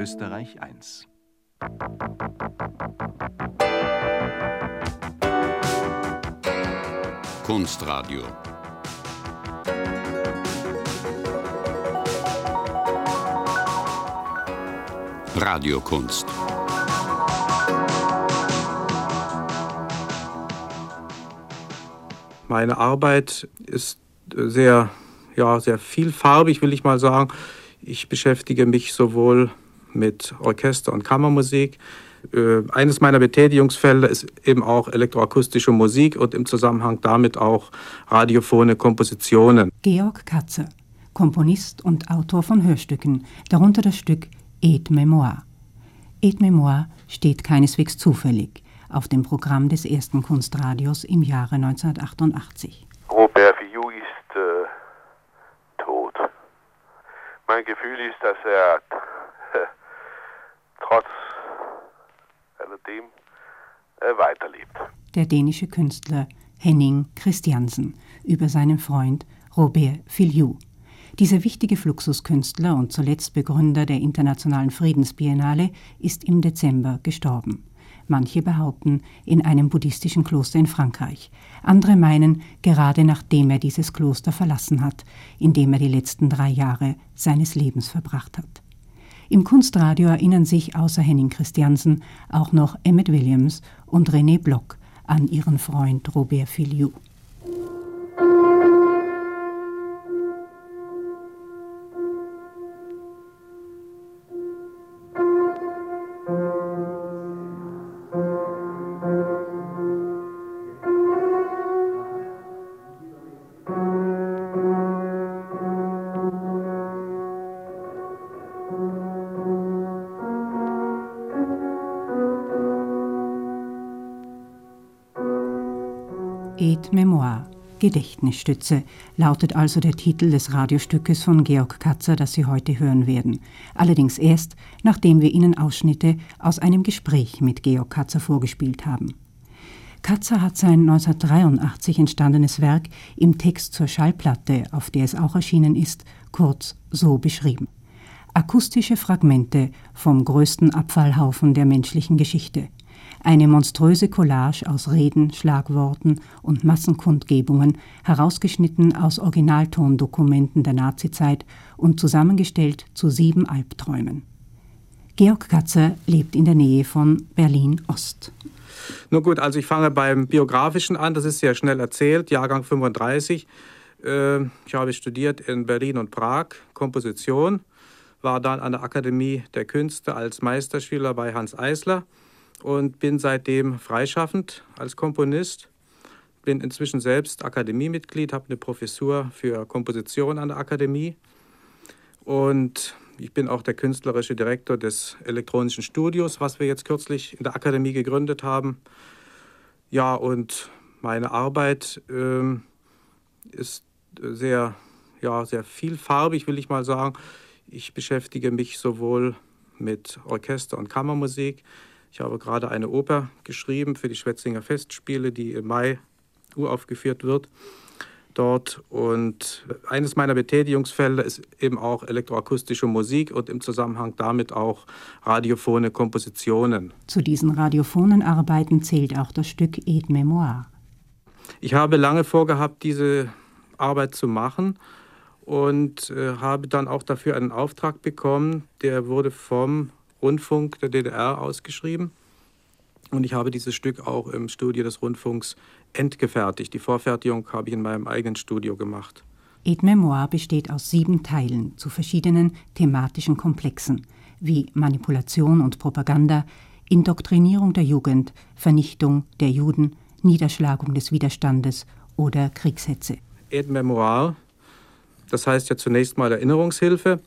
Österreich 1. Kunstradio. Radiokunst. Meine Arbeit ist sehr vielfarbig, will ich mal sagen. Ich beschäftige mich sowohl mit Orchester- und Kammermusik. Eines meiner Betätigungsfelder ist eben auch elektroakustische Musik und im Zusammenhang damit auch radiophone Kompositionen. Georg Katzer, Komponist und Autor von Hörstücken, darunter das Stück Et Mémoire. Et Mémoire steht keineswegs zufällig auf dem Programm des ersten Kunstradios im Jahre 1988. Robert Filliou ist tot. Mein Gefühl ist, dass er trotz alledem weiterlebt. Der dänische Künstler Henning Christiansen über seinen Freund Robert Filliou. Dieser wichtige Fluxuskünstler und zuletzt Begründer der Internationalen Friedensbiennale ist im Dezember gestorben. Manche behaupten, in einem buddhistischen Kloster in Frankreich. Andere meinen, gerade nachdem er dieses Kloster verlassen hat, in dem er die letzten 3 Jahre seines Lebens verbracht hat. Im Kunstradio erinnern sich außer Henning Christiansen auch noch Emmett Williams und René Block an ihren Freund Robert Filliou. Et Mémoire, Gedächtnisstütze, lautet also der Titel des Radiostückes von Georg Katzer, das Sie heute hören werden. Allerdings erst, nachdem wir Ihnen Ausschnitte aus einem Gespräch mit Georg Katzer vorgespielt haben. Katzer hat sein 1983 entstandenes Werk im Text zur Schallplatte, auf der es auch erschienen ist, kurz so beschrieben: Akustische Fragmente vom größten Abfallhaufen der menschlichen Geschichte. Eine monströse Collage aus Reden, Schlagworten und Massenkundgebungen, herausgeschnitten aus Originaltondokumenten der Nazizeit und zusammengestellt zu 7 Albträumen. Georg Katzer lebt in der Nähe von Berlin-Ost. Nun gut, also ich fange beim Biografischen an, das ist sehr schnell erzählt, Jahrgang 35. Ich habe studiert in Berlin und Prag, Komposition, war dann an der Akademie der Künste als Meisterschüler bei Hans Eisler und bin seitdem freischaffend als Komponist. Bin inzwischen selbst Akademiemitglied, habe eine Professur für Komposition an der Akademie und ich bin auch der künstlerische Direktor des elektronischen Studios, was wir jetzt kürzlich in der Akademie gegründet haben. Ja, und meine Arbeit ist sehr vielfarbig, will ich mal sagen. Ich beschäftige mich sowohl mit Orchester- und Kammermusik. Ich habe gerade eine Oper geschrieben für die Schwetzinger Festspiele, die im Mai uraufgeführt wird dort. Und eines meiner Betätigungsfelder ist eben auch elektroakustische Musik und im Zusammenhang damit auch radiophone Kompositionen. Zu diesen radiophonen Arbeiten zählt auch das Stück Et Mémoire. Ich habe lange vorgehabt, diese Arbeit zu machen und habe dann auch dafür einen Auftrag bekommen. Der wurde vom Rundfunk der DDR ausgeschrieben und ich habe dieses Stück auch im Studio des Rundfunks endgefertigt. Die Vorfertigung habe ich in meinem eigenen Studio gemacht. Et Mémoire besteht aus 7 Teilen zu verschiedenen thematischen Komplexen wie Manipulation und Propaganda, Indoktrinierung der Jugend, Vernichtung der Juden, Niederschlagung des Widerstandes oder Kriegshetze. Et Mémoire, das heißt ja zunächst mal Erinnerungshilfe,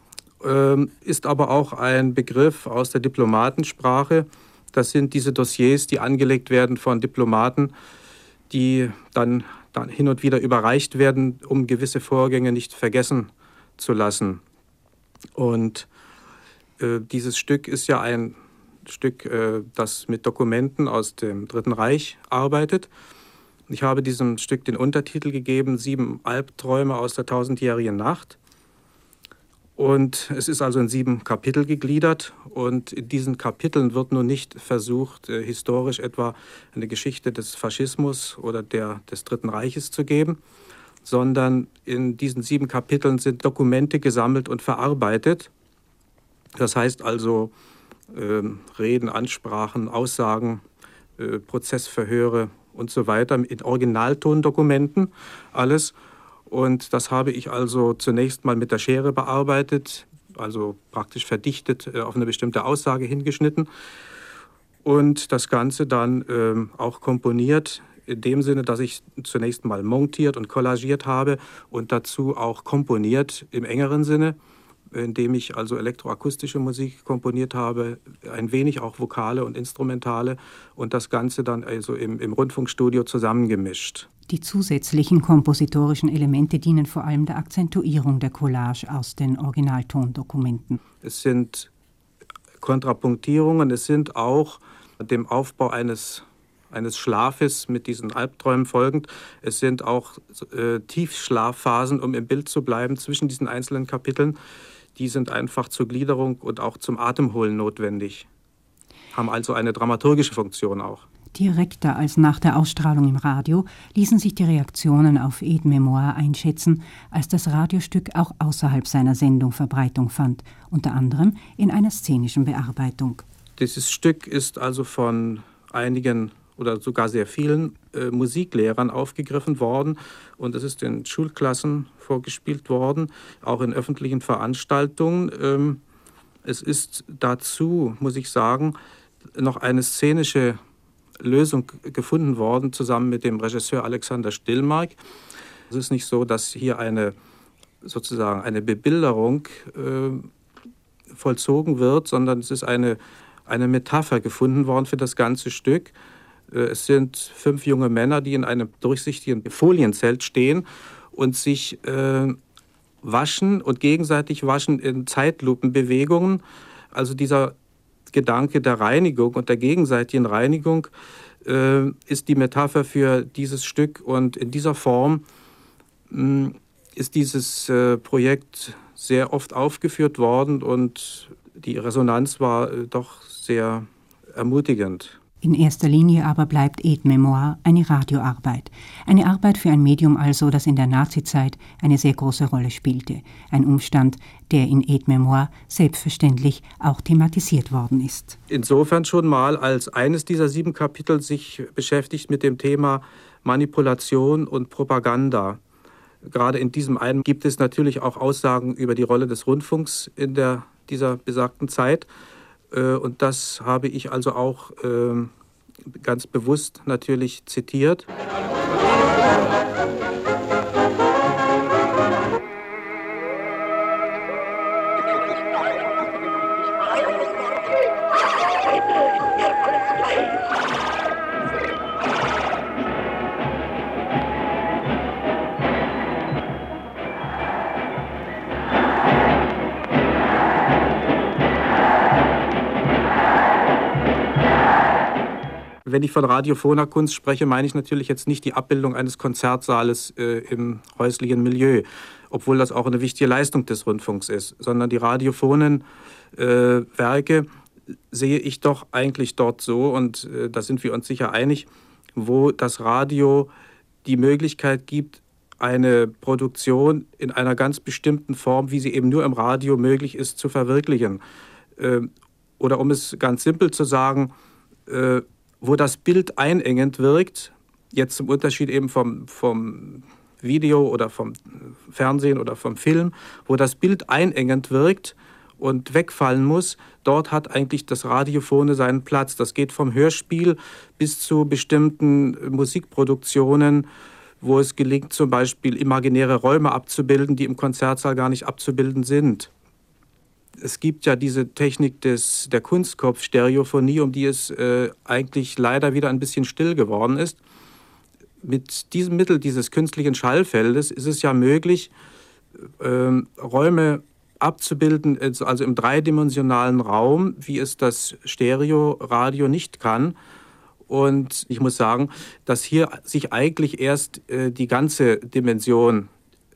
ist aber auch ein Begriff aus der Diplomatensprache. Das sind diese Dossiers, die angelegt werden von Diplomaten, die dann hin und wieder überreicht werden, um gewisse Vorgänge nicht vergessen zu lassen. Und dieses Stück ist ja ein Stück, das mit Dokumenten aus dem Dritten Reich arbeitet. Ich habe diesem Stück den Untertitel gegeben, 7 Albträume aus der 1000-jährigen Nacht. Und es ist also in 7 Kapitel gegliedert. Und in diesen Kapiteln wird nun nicht versucht, historisch etwa eine Geschichte des Faschismus oder des Dritten Reiches zu geben, sondern in diesen 7 Kapiteln sind Dokumente gesammelt und verarbeitet. Das heißt also Reden, Ansprachen, Aussagen, Prozessverhöre und so weiter in Originaltondokumenten, alles. Und das habe ich also zunächst mal mit der Schere bearbeitet, also praktisch verdichtet, auf eine bestimmte Aussage hingeschnitten und das Ganze dann auch komponiert, in dem Sinne, dass ich zunächst mal montiert und collagiert habe und dazu auch komponiert im engeren Sinne, indem ich also elektroakustische Musik komponiert habe, ein wenig auch Vokale und Instrumentale und das Ganze dann also im Rundfunkstudio zusammengemischt. Die zusätzlichen kompositorischen Elemente dienen vor allem der Akzentuierung der Collage aus den Originaltondokumenten. Es sind Kontrapunktierungen, es sind auch dem Aufbau eines Schlafes mit diesen Albträumen folgend. Es sind auch Tiefschlafphasen, um im Bild zu bleiben, zwischen diesen einzelnen Kapiteln. Die sind einfach zur Gliederung und auch zum Atemholen notwendig, haben also eine dramaturgische Funktion auch. Direkter als nach der Ausstrahlung im Radio ließen sich die Reaktionen auf Aide-Mémoire einschätzen, als das Radiostück auch außerhalb seiner Sendung Verbreitung fand, unter anderem in einer szenischen Bearbeitung. Dieses Stück ist also von einigen oder sogar sehr vielen Musiklehrern aufgegriffen worden und es ist in Schulklassen vorgespielt worden, auch in öffentlichen Veranstaltungen. Es ist dazu, muss ich sagen, noch eine szenische Lösung gefunden worden, zusammen mit dem Regisseur Alexander Stillmark. Es ist nicht so, dass hier sozusagen eine Bebilderung vollzogen wird, sondern es ist eine Metapher gefunden worden für das ganze Stück. Es sind 5 junge Männer, die in einem durchsichtigen Folienzelt stehen und sich waschen und gegenseitig waschen in Zeitlupenbewegungen. Also dieser Gedanke der Reinigung und der gegenseitigen Reinigung ist die Metapher für dieses Stück. Und in dieser Form ist dieses Projekt sehr oft aufgeführt worden und die Resonanz war doch sehr ermutigend. In erster Linie aber bleibt Aide-Mémoire eine Radioarbeit. Eine Arbeit für ein Medium also, das in der Nazizeit eine sehr große Rolle spielte. Ein Umstand, der in Aide-Mémoire selbstverständlich auch thematisiert worden ist. Insofern schon mal, als eines dieser 7 Kapitel sich beschäftigt mit dem Thema Manipulation und Propaganda. Gerade in diesem einen gibt es natürlich auch Aussagen über die Rolle des Rundfunks in dieser besagten Zeit. Und das habe ich also auch ganz bewusst natürlich zitiert. Wenn ich von radiophoner Kunst spreche, meine ich natürlich jetzt nicht die Abbildung eines Konzertsaales im häuslichen Milieu, obwohl das auch eine wichtige Leistung des Rundfunks ist, sondern die radiophonen Werke sehe ich doch eigentlich dort so, und da sind wir uns sicher einig, wo das Radio die Möglichkeit gibt, eine Produktion in einer ganz bestimmten Form, wie sie eben nur im Radio möglich ist, zu verwirklichen. Oder um es ganz simpel zu sagen, wo das Bild einengend wirkt, jetzt zum Unterschied eben vom Video oder vom Fernsehen oder vom Film, wo das Bild einengend wirkt und wegfallen muss, dort hat eigentlich das Radiophone seinen Platz. Das geht vom Hörspiel bis zu bestimmten Musikproduktionen, wo es gelingt, zum Beispiel imaginäre Räume abzubilden, die im Konzertsaal gar nicht abzubilden sind. Es gibt ja diese Technik der Kunstkopf-Stereophonie, um die es eigentlich leider wieder ein bisschen still geworden ist. Mit diesem Mittel dieses künstlichen Schallfeldes ist es ja möglich, Räume abzubilden, also im dreidimensionalen Raum, wie es das Stereoradio nicht kann. Und ich muss sagen, dass hier sich eigentlich erst die ganze Dimension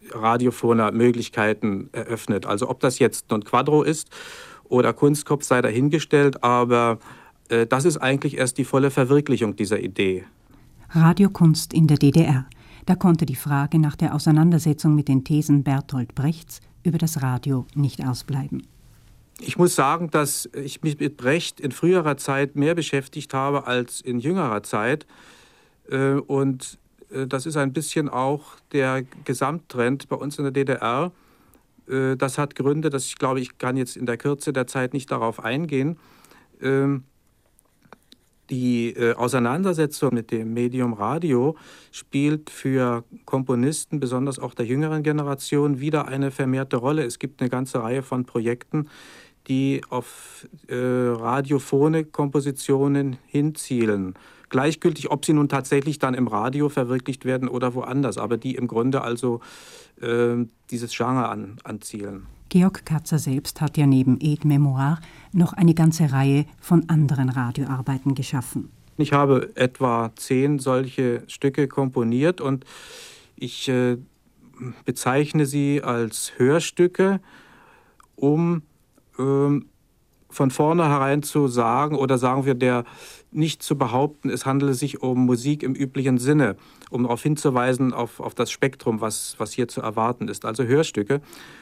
Radiophone Möglichkeiten eröffnet. Also ob das jetzt Non Quadro ist oder Kunstkopf sei dahingestellt, aber das ist eigentlich erst die volle Verwirklichung dieser Idee. Radiokunst in der DDR. Da konnte die Frage nach der Auseinandersetzung mit den Thesen Bertolt Brechts über das Radio nicht ausbleiben. Ich muss sagen, dass ich mich mit Brecht in früherer Zeit mehr beschäftigt habe als in jüngerer Zeit. Und das ist ein bisschen auch der Gesamttrend bei uns in der DDR. Das hat Gründe, dass ich glaube, ich kann jetzt in der Kürze der Zeit nicht darauf eingehen. Die Auseinandersetzung mit dem Medium Radio spielt für Komponisten, besonders auch der jüngeren Generation, wieder eine vermehrte Rolle. Es gibt eine ganze Reihe von Projekten, die auf radiophone Kompositionen hinzielen. Gleichgültig, ob sie nun tatsächlich dann im Radio verwirklicht werden oder woanders, aber die im Grunde also dieses Genre anzielen. Georg Katzer selbst hat ja neben Aide-Mémoire noch eine ganze Reihe von anderen Radioarbeiten geschaffen. Ich habe etwa 10 solche Stücke komponiert und ich bezeichne sie als Hörstücke, um von vornherein zu sagen, oder sagen wir, nicht zu behaupten, es handele sich um Musik im üblichen Sinne, um darauf hinzuweisen, auf das Spektrum, was hier zu erwarten ist. Also Hörstücke.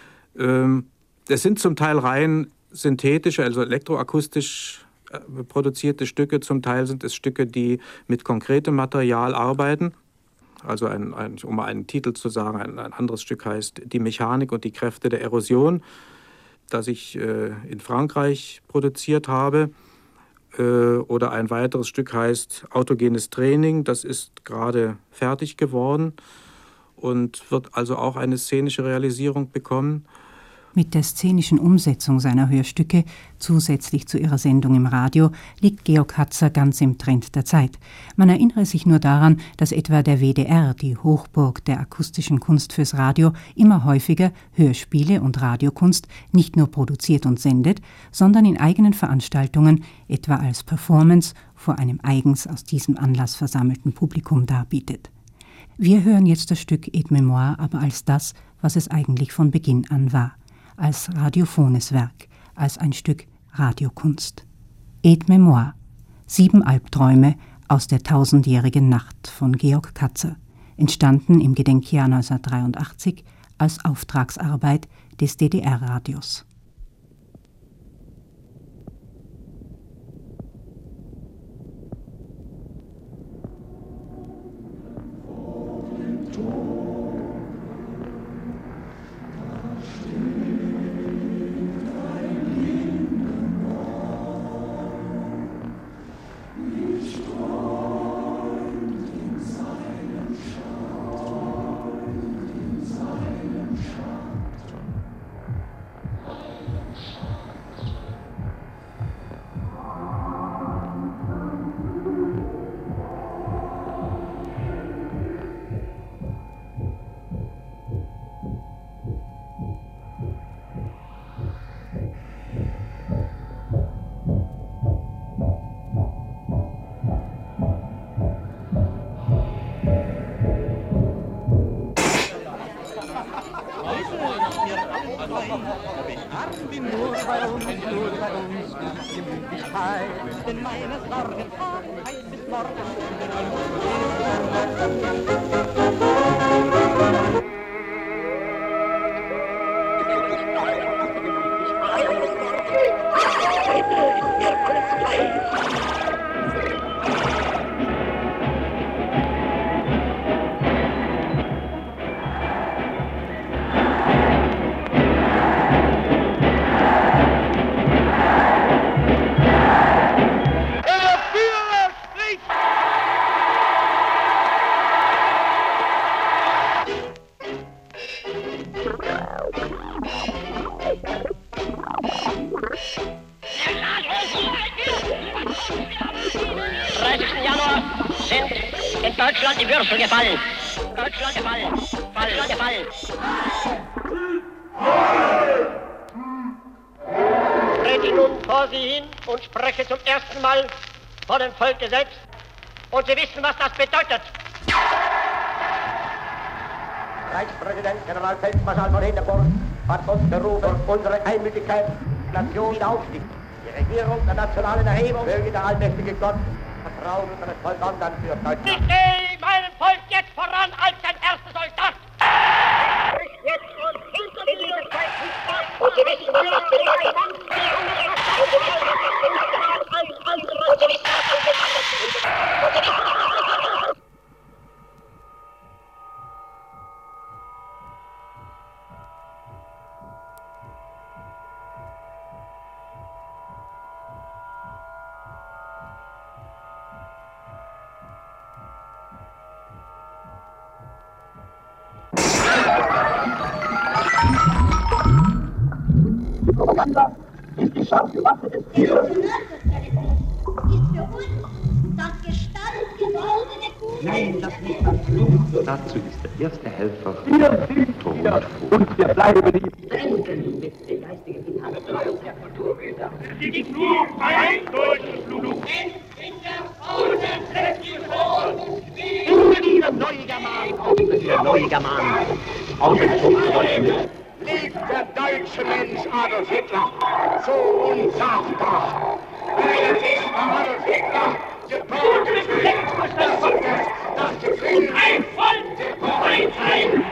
Es sind zum Teil rein synthetische, also elektroakustisch produzierte Stücke. Zum Teil sind es Stücke, die mit konkretem Material arbeiten. Also um einen Titel zu sagen, ein anderes Stück heißt Die Mechanik und die Kräfte der Erosion, das ich in Frankreich produziert habe. Oder ein weiteres Stück heißt Autogenes Training, das ist gerade fertig geworden und wird also auch eine szenische Realisierung bekommen. Mit der szenischen Umsetzung seiner Hörstücke, zusätzlich zu ihrer Sendung im Radio, liegt Georg Katzer ganz im Trend der Zeit. Man erinnere sich nur daran, dass etwa der WDR, die Hochburg der akustischen Kunst fürs Radio, immer häufiger Hörspiele und Radiokunst nicht nur produziert und sendet, sondern in eigenen Veranstaltungen, etwa als Performance, vor einem eigens aus diesem Anlass versammelten Publikum darbietet. Wir hören jetzt das Stück Aide-Mémoire aber als das, was es eigentlich von Beginn an war. Als radiophones Werk, als ein Stück Radiokunst. Aide-Mémoire, 7 Albträume aus der 1000-jährigen Nacht von Georg Katzer, entstanden im Gedenkjahr 1983 als Auftragsarbeit des DDR-Radios. Denn meine Sorgen Zeit bis morgen. Deutschland die Würfel gefallen. Deutschland gefallen. Deutschland gefallen. Trete ich nun vor Sie hin und spreche zum ersten Mal vor dem Volke selbst. Und Sie wissen, was das bedeutet. Reichspräsident Generalfeldmarschall von Hindenburg hat uns berufen, unsere Einmütigkeit, Nation wieder aufstieg. Die Regierung der nationalen Erhebung möge der allmächtige Gott Vertrauen unseres Volkes dann für Deutschland. Ich gehe meinem Volk jetzt voran als sein erster Soldat. Und Sie wissen, was das bedeutet. Nein, das nicht das Blut. Dazu ist der erste Helfer. Wir sind wieder und wir bleiben ihm. Denken mit den geistigen Inhalten der Kulturgüter. Sie gibt nur ein deutsches Blut. In der neue Germanen aus dem Volk. Lebt der deutsche Mensch Adolf Hitler, so unsagbar. Weil es ist Adolf Hitler, geboren des Rechts des Volkes, das Gefühl ein Volk der Freiheit.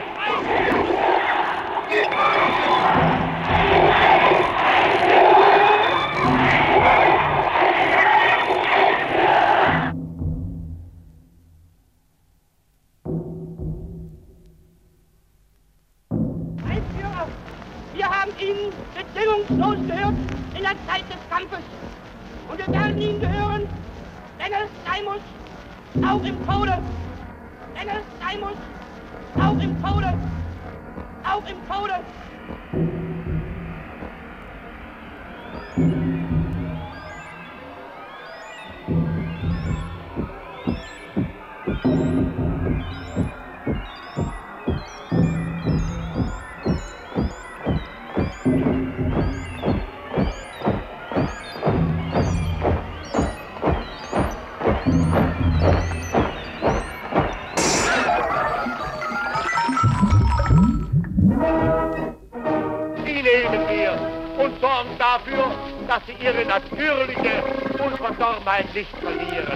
Wir haben ihn bedingungslos gehört in der Zeit des Kampfes. Und wir werden ihn gehören, wenn es sein muss, auch im Tode. Wenn es sein muss, auch im Tode. Auch im Tode. Dafür, dass sie ihre natürliche Unverdorbenheit nicht verlieren.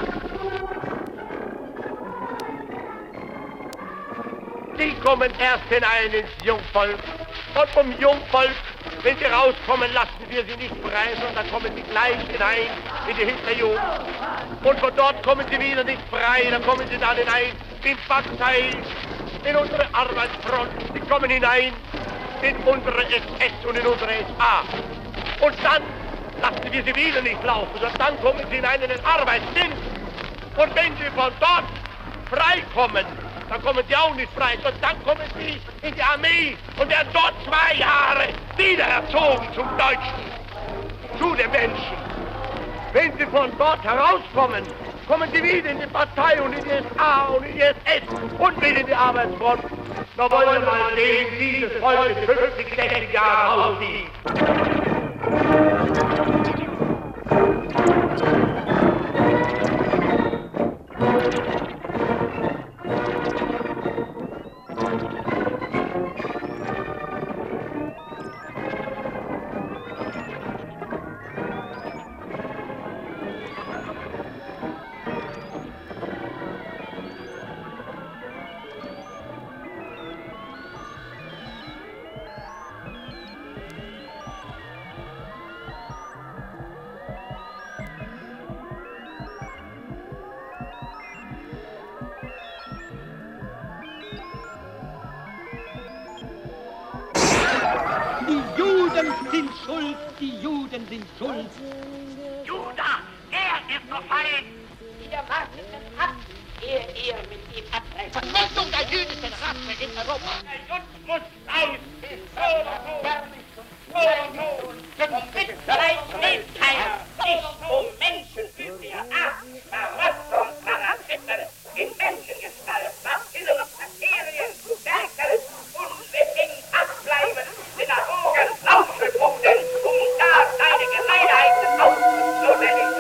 Sie kommen erst hinein ins Jungvolk und vom Jungvolk, wenn sie rauskommen, lassen wir sie nicht frei, sondern kommen sie gleich hinein in die Hinterjugend. Und von dort kommen sie wieder nicht frei, dann kommen sie dann hinein in Partei, in unsere Arbeitsfront, sie kommen hinein in unsere SS und in unsere SA. Und dann lassen wir sie wieder nicht laufen, sondern dann kommen sie hinein in den Arbeitsdienst. Und wenn sie von dort freikommen, dann kommen sie auch nicht frei, sondern dann kommen sie in die Armee und werden dort 2 Jahre wieder erzogen zum Deutschen, zu den Menschen. Wenn sie von dort herauskommen, kommen sie wieder in die Partei und in die SA und in die SS und wieder in die Arbeitsfront. Da wollen wir mal sehen, wie dieses Volk 50, 60 Jahre aussieht. Die Juden sind schuld. Juda, er ist der Feind. Ihr wartet es ab, ehe ihr mit ihm abtreibt. Vernichtung der jüdischen Rasse in Europa. Der Jud muss aus. Vielleicht lebt keiner, nicht um Menschen für wir. Verrottung, Parasiten, in Menschengestalt, was innere Bakterien, Werken, unbedingt abbleiben, Synagogen, Laufbuden, da seine Gemeinheiten auszunehmen.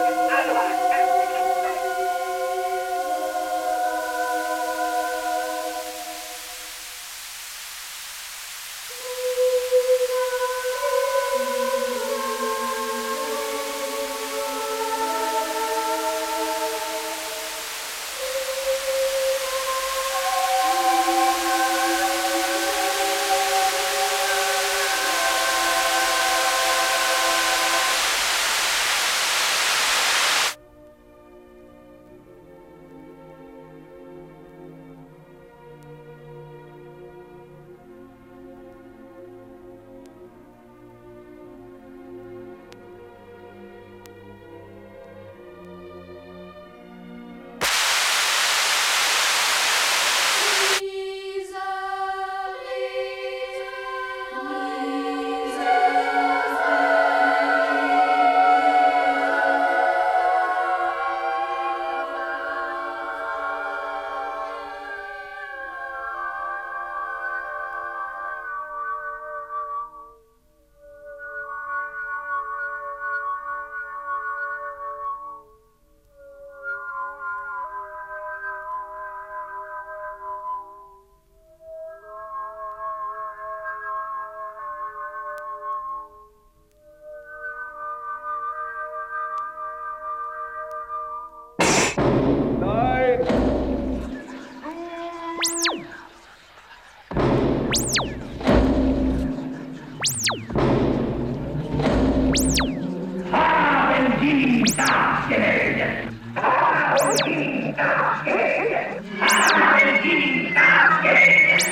Haben Sie das gemeldet? Haben Sie das gemeldet? Haben Sie das gemeldet?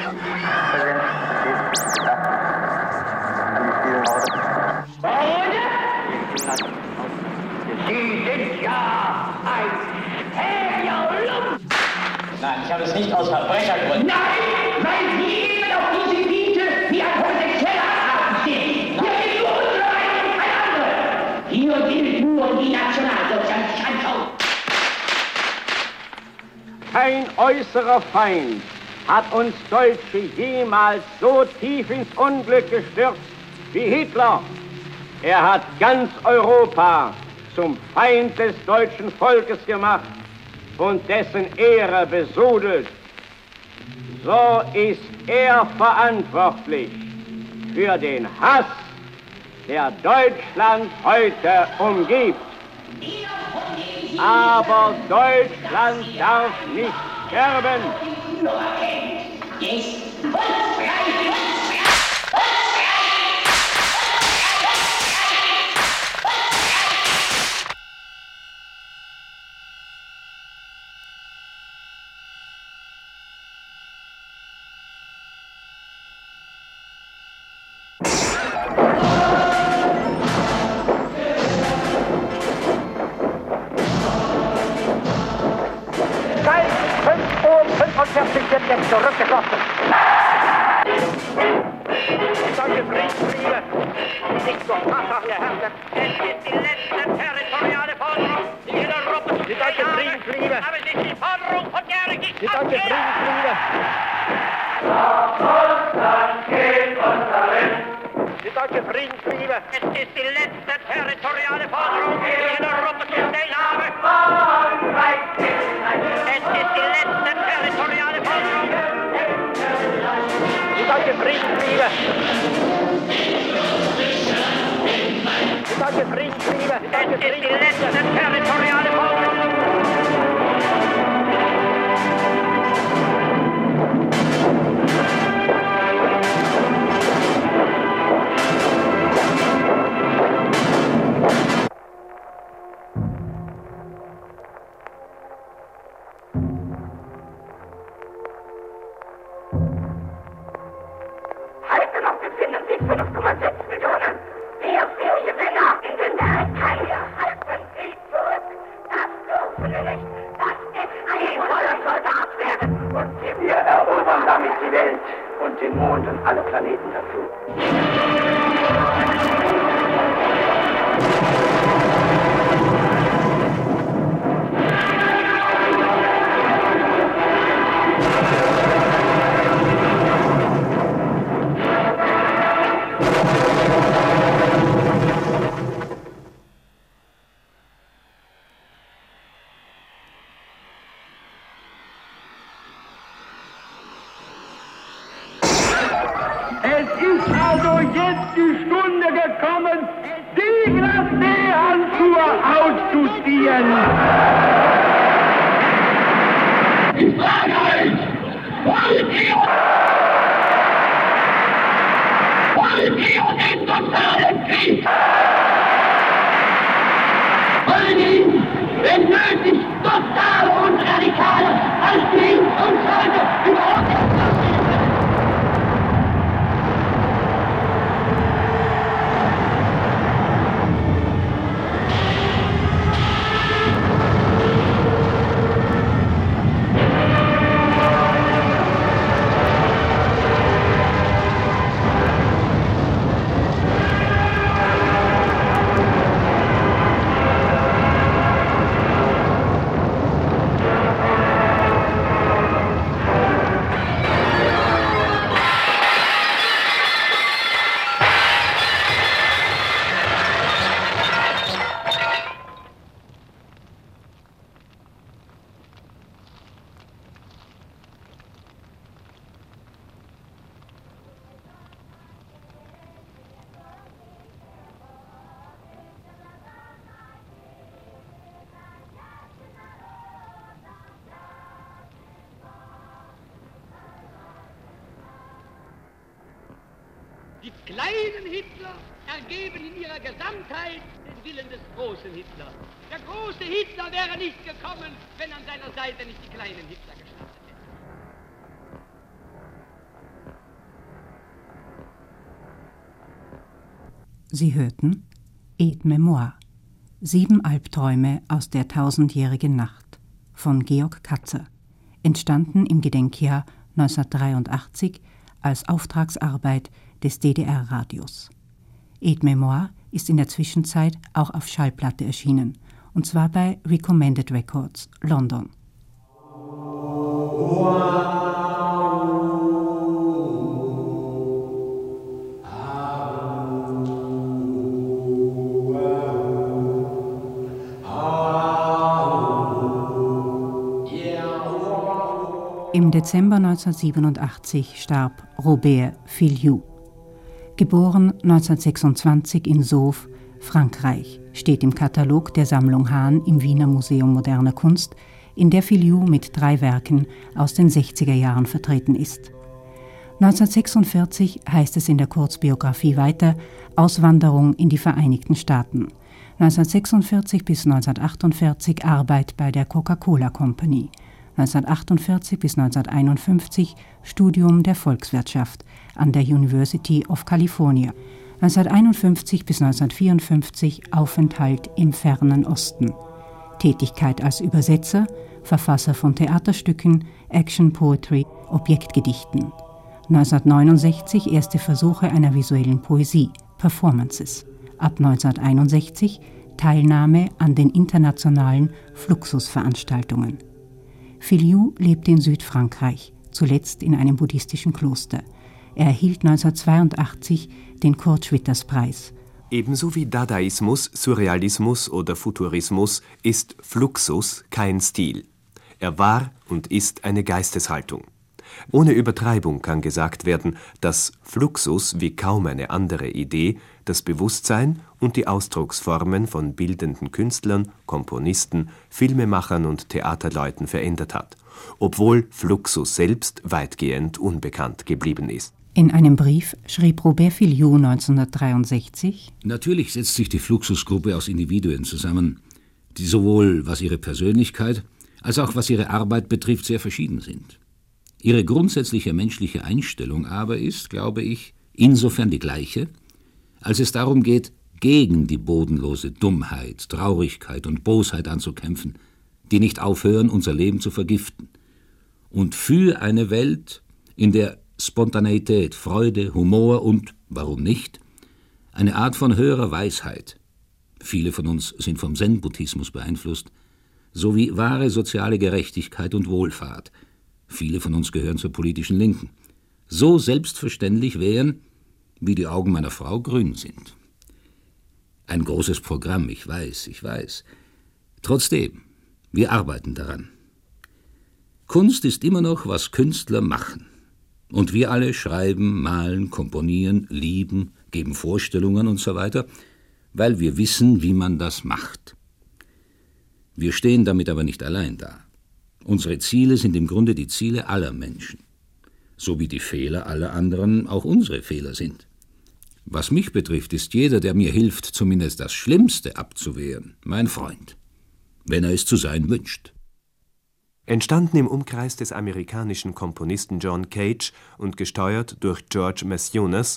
Sie sind ja ein Sperrlump! Nein, ich habe es nicht aus Verbrechergründen. Nein, weil Sie eben auf diese Miete wie ein homosexueller Abend stehen. Hier gilt nur unsere Meinung, keine andere. Hier gilt nur die nationalsozialistische Anschauung. Kein äußerer Feind hat uns Deutsche jemals so tief ins Unglück gestürzt wie Hitler. Er hat ganz Europa zum Feind des deutschen Volkes gemacht und dessen Ehre besudelt. So ist er verantwortlich für den Hass, der Deutschland heute umgibt. Aber Deutschland darf nicht sterben. Wird jetzt zurückgeschossen. Solche Briefbriefe, die nicht zur Tatsache erhärtet. Es ist die letzte territoriale Forderung, die in Europa zu stellen habe. Aber es ist die Forderung von der ich Die deutsche Friedensfriede. Russland geht unterrin. Die deutsche Friedensliebe. Es ist die letzte territoriale Forderung, die ich in Europa zu stellen habe. Es ist die letzte territoriale Forderung. Die deutsche Friedensliebe. Die deutsche Friedensliebe. Es ist die letzte territoriale Forderung. Heute noch befinden sich 5,6 Millionen wehrfähige Männer in den Bergheide. Halten Sie zurück. Das dürfen wir nicht. Das ist ein voller Soldat werden. Und wir erobern damit die Welt und den Mond und alle Planeten dazu. Es ist also jetzt die Stunde gekommen, die Glacé-Handschuhe auszuziehen. Die Freiheit! Wollt ihr den totalen Krieg? Wollen ihn, wenn nötig, total und radikal, als links und heute überhaupt nicht passieren? Die kleinen Hitler ergeben in ihrer Gesamtheit den Willen des großen Hitler. Der große Hitler wäre nicht gekommen, wenn an seiner Seite nicht die kleinen Hitler gestanden hätten. Sie hörten Aide-Mémoire, 7 Albträume aus der 1000-jährigen Nacht von Georg Katzer, entstanden im Gedenkjahr 1983 als Auftragsarbeit des DDR-Radios. Aide-Mémoire ist in der Zwischenzeit auch auf Schallplatte erschienen, und zwar bei Recommended Records, London. Im Dezember 1987 starb Robert Filiou. Geboren 1926 in Sauve, Frankreich, steht im Katalog der Sammlung Hahn im Wiener Museum Moderner Kunst, in der Filiou mit 3 Werken aus den 60er Jahren vertreten ist. 1946 heißt es in der Kurzbiografie weiter: Auswanderung in die Vereinigten Staaten. 1946 bis 1948 Arbeit bei der Coca-Cola Company. 1948 bis 1951 Studium der Volkswirtschaft an der University of California. 1951 bis 1954 Aufenthalt im Fernen Osten. Tätigkeit als Übersetzer, Verfasser von Theaterstücken, Action Poetry, Objektgedichten. 1969 erste Versuche einer visuellen Poesie, Performances. Ab 1961 Teilnahme an den internationalen Fluxus-Veranstaltungen. Filiou lebte in Südfrankreich, zuletzt in einem buddhistischen Kloster. Er erhielt 1982 den Kurt-Schwitters-Preis. Ebenso wie Dadaismus, Surrealismus oder Futurismus ist Fluxus kein Stil. Er war und ist eine Geisteshaltung. Ohne Übertreibung kann gesagt werden, dass Fluxus wie kaum eine andere Idee das Bewusstsein und die Ausdrucksformen von bildenden Künstlern, Komponisten, Filmemachern und Theaterleuten verändert hat, obwohl Fluxus selbst weitgehend unbekannt geblieben ist. In einem Brief schrieb Robert Filiou 1963: Natürlich setzt sich die Fluxusgruppe aus Individuen zusammen, die sowohl was ihre Persönlichkeit als auch was ihre Arbeit betrifft sehr verschieden sind. Ihre grundsätzliche menschliche Einstellung aber ist, glaube ich, insofern die gleiche, als es darum geht, gegen die bodenlose Dummheit, Traurigkeit und Bosheit anzukämpfen, die nicht aufhören, unser Leben zu vergiften, und für eine Welt, in der Spontaneität, Freude, Humor und, warum nicht, eine Art von höherer Weisheit, viele von uns sind vom Zen-Buddhismus beeinflusst, sowie wahre soziale Gerechtigkeit und Wohlfahrt, viele von uns gehören zur politischen Linken, so selbstverständlich wären, wie die Augen meiner Frau grün sind. Ein großes Programm, ich weiß. Trotzdem, wir arbeiten daran. Kunst ist immer noch, was Künstler machen. Und wir alle schreiben, malen, komponieren, lieben, geben Vorstellungen und so weiter, weil wir wissen, wie man das macht. Wir stehen damit aber nicht allein da. Unsere Ziele sind im Grunde die Ziele aller Menschen, so wie die Fehler aller anderen auch unsere Fehler sind. Was mich betrifft, ist jeder, der mir hilft, zumindest das Schlimmste abzuwehren, mein Freund, wenn er es zu sein wünscht. Entstanden im Umkreis des amerikanischen Komponisten John Cage und gesteuert durch George Massenas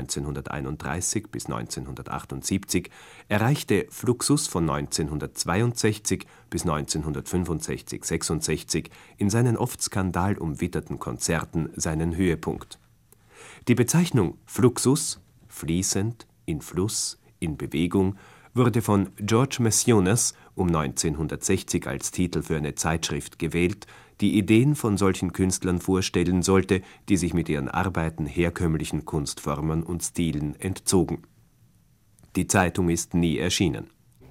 1931 bis 1978, erreichte Fluxus von 1962 bis 1965/66 in seinen oft skandalumwitterten Konzerten seinen Höhepunkt. Die Bezeichnung Fluxus, fließend, in Fluss, in Bewegung, wurde von George Massenas um 1960 als Titel für eine Zeitschrift gewählt, die Ideen von solchen Künstlern vorstellen sollte, die sich mit ihren Arbeiten herkömmlichen Kunstformen und Stilen entzogen. Die Zeitung ist nie erschienen.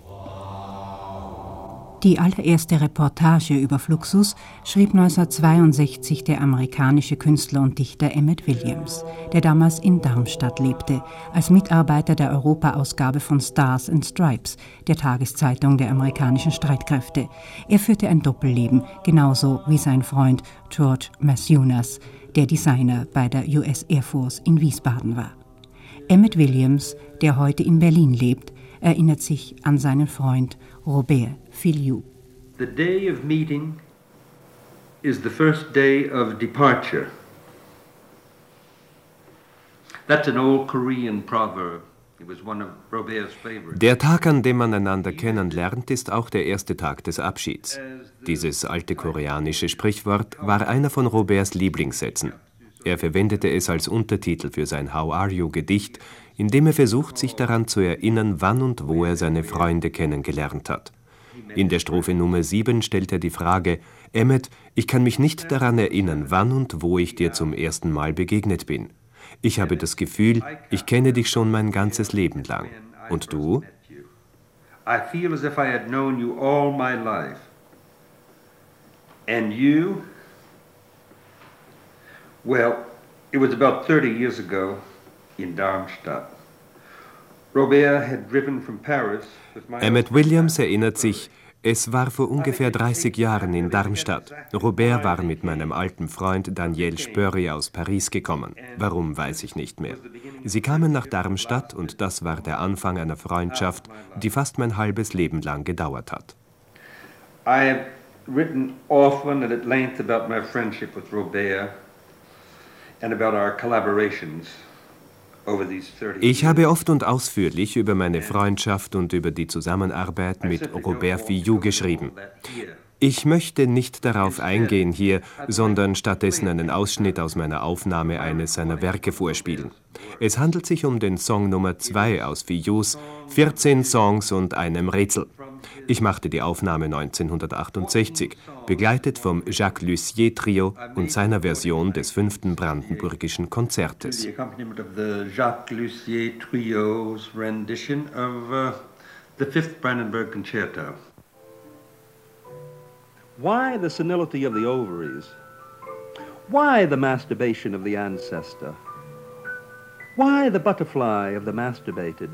Die allererste Reportage über Fluxus schrieb 1962 der amerikanische Künstler und Dichter Emmett Williams, der damals in Darmstadt lebte, als Mitarbeiter der Europa-Ausgabe von Stars and Stripes, der Tageszeitung der amerikanischen Streitkräfte. Er führte ein Doppelleben, genauso wie sein Freund George Massenas, der Designer bei der US Air Force in Wiesbaden war. Emmett Williams, der heute in Berlin lebt, erinnert sich an seinen Freund Robert Filiou. The day of meeting is the first day of departure. That's an old Korean proverb. It was one of Robert's favorites. Der Tag, an dem man einander kennenlernt, ist auch der erste Tag des Abschieds. Dieses alte koreanische Sprichwort war einer von Roberts Lieblingssätzen. Er verwendete es als Untertitel für sein How Are You Gedicht, in dem er versucht, sich daran zu erinnern, wann und wo er seine Freunde kennengelernt hat. In der Strophe Nummer 7 stellt er die Frage: Emmett, ich kann mich nicht daran erinnern, wann und wo ich dir zum ersten Mal begegnet bin. Ich habe das Gefühl, ich kenne dich schon mein ganzes Leben lang. Und du? I feel as if I had known you all my life. And you? Well, it was about 30 years ago in Darmstadt. Robert had driven from Paris with my... Emmett Williams erinnert sich, es war vor ungefähr 30 Jahren in Darmstadt. Robert war mit meinem alten Freund Daniel Spörri aus Paris gekommen. Warum, weiß ich nicht mehr. Sie kamen nach Darmstadt und das war der Anfang einer Freundschaft, die fast mein halbes Leben lang gedauert hat. I have written often and at length about my friendship with Robert and about our collaborations. Ich habe oft und ausführlich über meine Freundschaft und über die Zusammenarbeit mit Robert Filiou geschrieben. Ich möchte nicht darauf eingehen hier, sondern stattdessen einen Ausschnitt aus meiner Aufnahme eines seiner Werke vorspielen. Es handelt sich um den Song Nummer 2 aus Filious 14 Songs und einem Rätsel. Ich machte die Aufnahme 1968, begleitet vom Jacques Lussier Trio und seiner Version des 5. Brandenburgischen Konzertes. Jacques Lussier Trio's rendition of the 5th Brandenburg Concerto. Why the senility of the ovaries? Why the masturbation of the ancestor? Why the butterfly of the masturbated?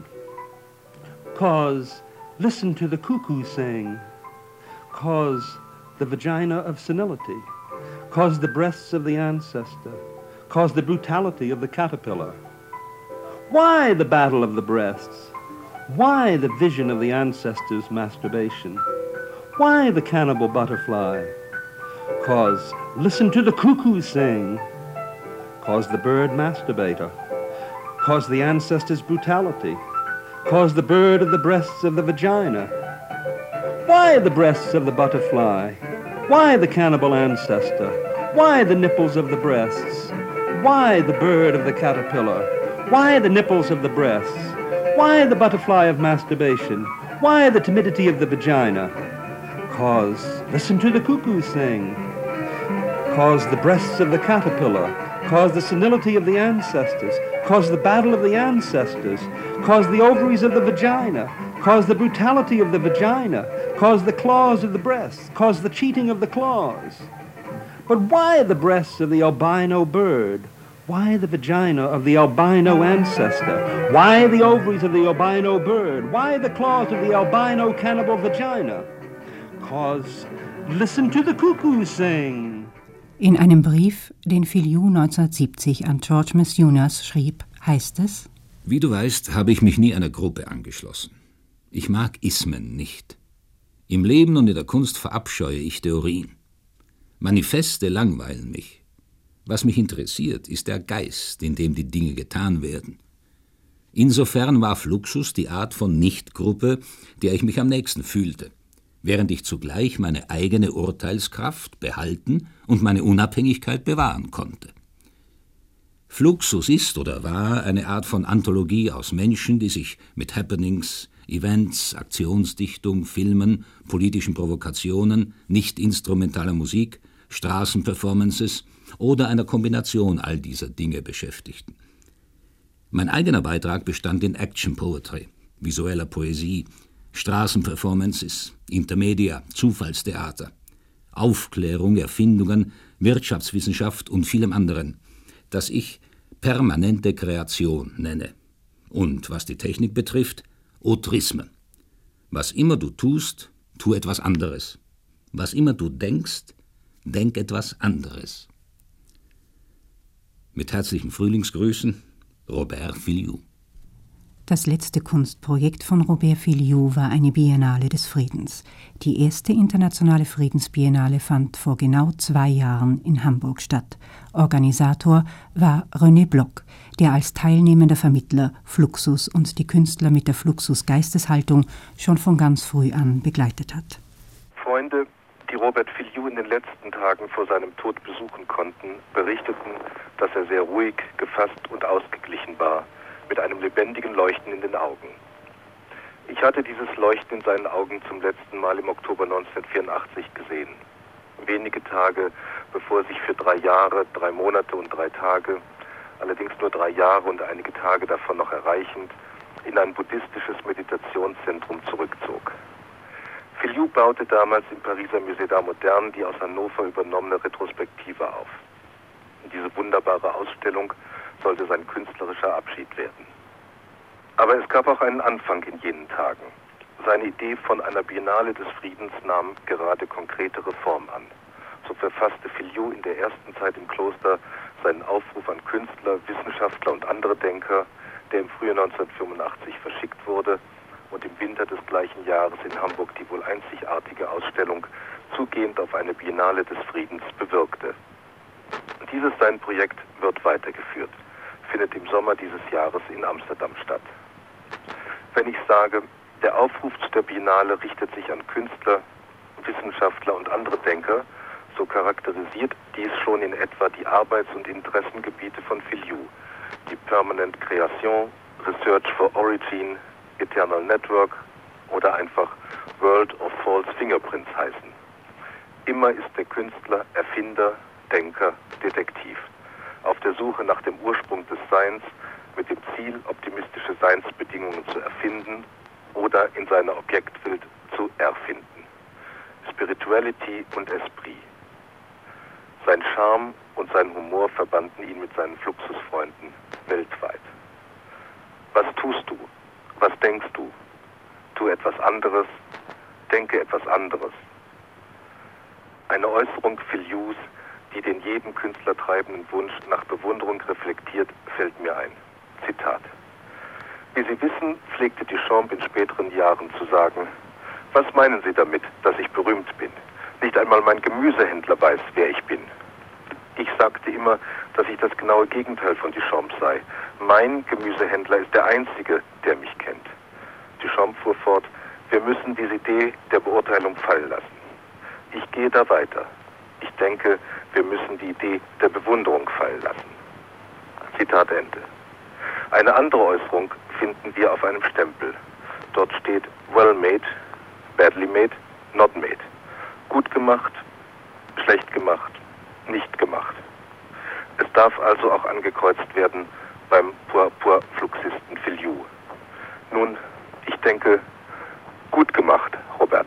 'Cause listen to the cuckoo sing, 'cause the vagina of senility, 'cause the breasts of the ancestor, 'cause the brutality of the caterpillar. Why the battle of the breasts? Why the vision of the ancestor's masturbation? Why the cannibal butterfly? 'Cause listen to the cuckoo sing, 'cause the bird masturbator, 'cause the ancestor's brutality, 'cause the bird of the breasts of the vagina. Why the breasts of the butterfly? Why the cannibal ancestor? Why the nipples of the breasts? Why the bird of the caterpillar? Why the nipples of the breasts? Why the butterfly of masturbation? Why the timidity of the vagina? 'Cause listen to the cuckoo sing, 'cause the breasts of the caterpillar, 'cause the senility of the ancestors, 'cause the battle of the ancestors, 'cause the ovaries of the vagina, 'cause the brutality of the vagina, 'cause the claws of the breasts, 'cause the cheating of the claws. But why the breasts of the albino bird? Why the vagina of the albino ancestor? Why the ovaries of the albino bird? Why the claws of the albino cannibal vagina? 'Cause listen to the cuckoo sing. In einem Brief, den Filiou 1970 an George Mesunias schrieb, heißt es: Wie du weißt, habe ich mich nie einer Gruppe angeschlossen. Ich mag Ismen nicht. Im Leben und in der Kunst verabscheue ich Theorien. Manifeste langweilen mich. Was mich interessiert, ist der Geist, in dem die Dinge getan werden. Insofern war Fluxus die Art von Nichtgruppe, der ich mich am nächsten fühlte, während ich zugleich meine eigene Urteilskraft behalten und meine Unabhängigkeit bewahren konnte. Fluxus ist oder war eine Art von Anthologie aus Menschen, die sich mit Happenings, Events, Aktionsdichtung, Filmen, politischen Provokationen, nicht instrumentaler Musik, Straßenperformances oder einer Kombination all dieser Dinge beschäftigten. Mein eigener Beitrag bestand in Action Poetry, visueller Poesie, Straßenperformances, Intermedia, Zufallstheater, Aufklärung, Erfindungen, Wirtschaftswissenschaft und vielem anderen, das ich permanente Kreation nenne. Und was die Technik betrifft, Autrisme. Was immer du tust, tu etwas anderes. Was immer du denkst, denk etwas anderes. Mit herzlichen Frühlingsgrüßen, Robert Filiou. Das letzte Kunstprojekt von Robert Filliou war eine Biennale des Friedens. Die erste internationale Friedensbiennale fand vor genau 2 Jahren in Hamburg statt. Organisator war René Block, der als teilnehmender Vermittler Fluxus und die Künstler mit der Fluxus-Geisteshaltung schon von ganz früh an begleitet hat. Freunde, die Robert Filliou in den letzten Tagen vor seinem Tod besuchen konnten, berichteten, dass er sehr ruhig, gefasst und ausgeglichen war, mit einem lebendigen Leuchten in den Augen. Ich hatte dieses Leuchten in seinen Augen zum letzten Mal im Oktober 1984 gesehen. Wenige Tage, bevor er sich für 3 Jahre, 3 Monate und 3 Tage, allerdings nur 3 Jahre und einige Tage davon noch erreichend, in ein buddhistisches Meditationszentrum zurückzog. Filliou baute damals im Pariser Musée d'Art Moderne die aus Hannover übernommene Retrospektive auf. Diese wunderbare Ausstellung sollte sein künstlerischer Abschied werden. Aber es gab auch einen Anfang in jenen Tagen. Seine Idee von einer Biennale des Friedens nahm gerade konkretere Form an. So verfasste Filliou in der ersten Zeit im Kloster seinen Aufruf an Künstler, Wissenschaftler und andere Denker, der im Frühjahr 1985 verschickt wurde und im Winter des gleichen Jahres in Hamburg die wohl einzigartige Ausstellung zugehend auf eine Biennale des Friedens bewirkte. Dieses sein Projekt wird weitergeführt, findet im Sommer dieses Jahres in Amsterdam statt. Wenn ich sage, der Aufruf zu der Biennale richtet sich an Künstler, Wissenschaftler und andere Denker, so charakterisiert dies schon in etwa die Arbeits- und Interessengebiete von Filliou, die Permanent Création, Research for Origin, Eternal Network oder einfach World of False Fingerprints heißen. Immer ist der Künstler Erfinder, Denker, Detektiv, auf der Suche nach dem Ursprung des Seins mit dem Ziel, optimistische Seinsbedingungen zu erfinden oder in seiner Objektwelt zu erfinden. Spirituality und Esprit. Sein Charme und sein Humor verbanden ihn mit seinen Fluxusfreunden weltweit. Was tust du? Was denkst du? Tu etwas anderes, denke etwas anderes. Eine Äußerung Fillious, die den jeden Künstler treibenden Wunsch nach Bewunderung reflektiert, fällt mir ein. Zitat. Wie Sie wissen, pflegte Duchamp in späteren Jahren zu sagen, was meinen Sie damit, dass ich berühmt bin? Nicht einmal mein Gemüsehändler weiß, wer ich bin. Ich sagte immer, dass ich das genaue Gegenteil von Duchamp sei. Mein Gemüsehändler ist der Einzige, der mich kennt. Duchamp fuhr fort, wir müssen diese Idee der Beurteilung fallen lassen. Ich gehe da weiter. Ich denke, wir müssen die Idee der Bewunderung fallen lassen. Zitat Ende. Eine andere Äußerung finden wir auf einem Stempel. Dort steht well made, badly made, not made. Gut gemacht, schlecht gemacht, nicht gemacht. Es darf also auch angekreuzt werden beim Purpur-Fluxisten Filliou. Nun, ich denke, gut gemacht, Robert.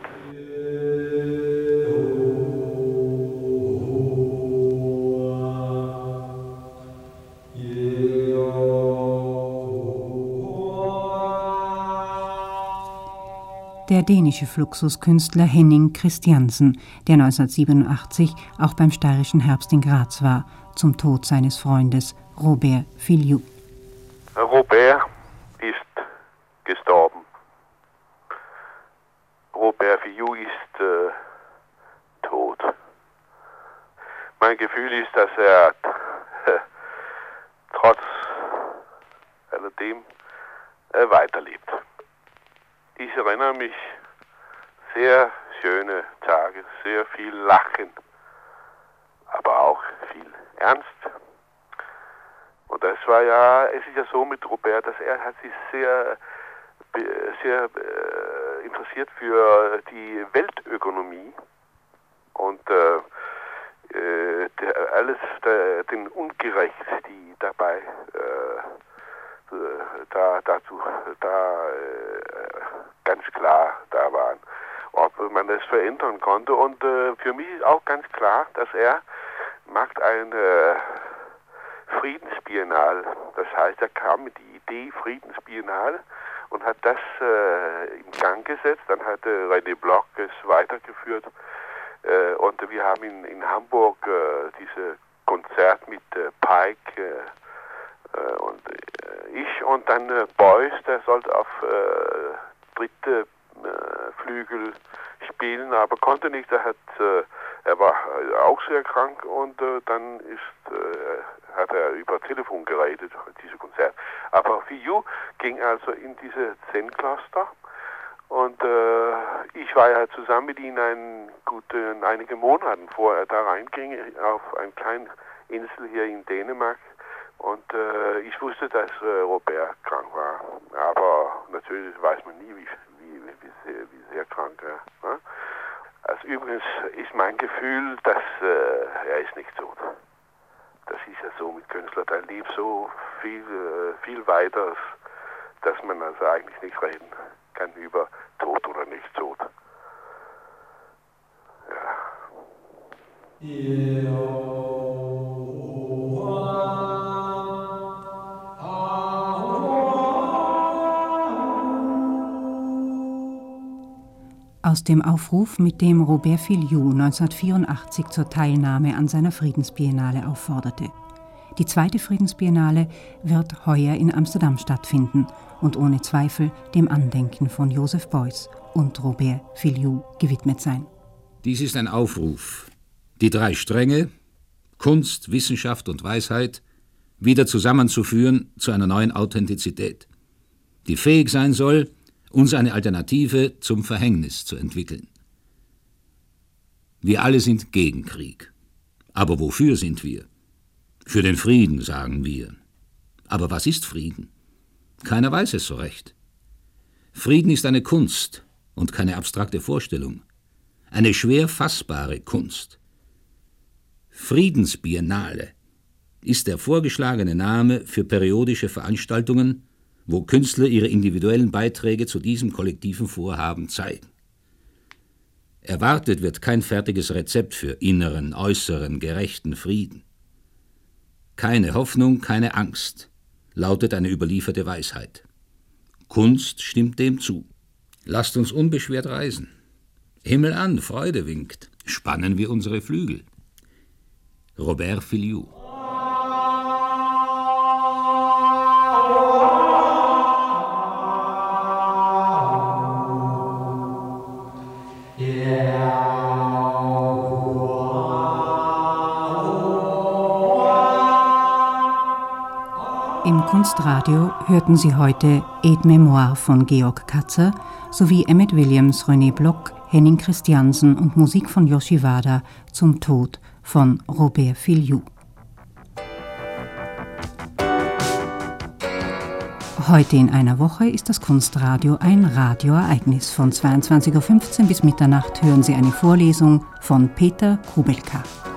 Der dänische Fluxuskünstler Henning Christiansen, der 1987 auch beim Steirischen Herbst in Graz war, zum Tod seines Freundes Robert Filliou. Robert ist gestorben. Robert Filliou ist tot. Mein Gefühl ist, dass er trotz alledem weiterlebt. Ich erinnere mich sehr schöne Tage, sehr viel Lachen, aber auch viel Ernst. Und das war ja, es ist ja so mit Robert, dass er hat sich sehr interessiert für die Weltökonomie und den Ungerecht, die dabei ganz klar da waren, ob man das verändern konnte. Und für mich ist auch ganz klar, dass er macht eine Friedensbiennale. Das heißt, er kam mit der Idee Friedensbiennale und hat das in Gang gesetzt. Dann hat René Block es weitergeführt und wir haben in Hamburg dieses Konzert mit Pike und ich und dann Beuys, der sollte auf dritte Flügel spielen, aber konnte nicht. Er war auch sehr krank und dann hat er über Telefon geredet, dieses Konzert. Aber Filiu ging also in diese Zen-Kloster und ich war ja zusammen mit ihm einige Monate, bevor er da reinging, auf eine kleine Insel hier in Dänemark. Und ich wusste, dass Robert krank war, aber natürlich weiß man nie, wie sehr krank er war. Also übrigens ist mein Gefühl, dass er ist nicht tot. Das ist ja so mit Künstlern, der lebt so viel weiter, dass man also eigentlich nicht reden kann über tot oder nicht tot. Aus dem Aufruf, mit dem Robert Filiu 1984 zur Teilnahme an seiner Friedensbiennale aufforderte. Die zweite Friedensbiennale wird heuer in Amsterdam stattfinden und ohne Zweifel dem Andenken von Joseph Beuys und Robert Filiu gewidmet sein. Dies ist ein Aufruf, die drei Stränge, Kunst, Wissenschaft und Weisheit, wieder zusammenzuführen zu einer neuen Authentizität, die fähig sein soll, uns eine Alternative zum Verhängnis zu entwickeln. Wir alle sind gegen Krieg. Aber wofür sind wir? Für den Frieden, sagen wir. Aber was ist Frieden? Keiner weiß es so recht. Frieden ist eine Kunst und keine abstrakte Vorstellung. Eine schwer fassbare Kunst. Friedensbiennale ist der vorgeschlagene Name für periodische Veranstaltungen, wo Künstler ihre individuellen Beiträge zu diesem kollektiven Vorhaben zeigen. Erwartet wird kein fertiges Rezept für inneren, äußeren, gerechten Frieden. Keine Hoffnung, keine Angst, lautet eine überlieferte Weisheit. Kunst stimmt dem zu. Lasst uns unbeschwert reisen. Himmel an, Freude winkt. Spannen wir unsere Flügel. Robert Filiu. Im Kunstradio hörten Sie heute Aide Mémoire von Georg Katzer sowie Emmett Williams, René Block, Henning Christiansen und Musik von Yoshi Wada zum Tod von Robert Filiu. Heute in einer Woche ist das Kunstradio ein Radioereignis. Von 22:15 Uhr bis Mitternacht hören Sie eine Vorlesung von Peter Kubelka.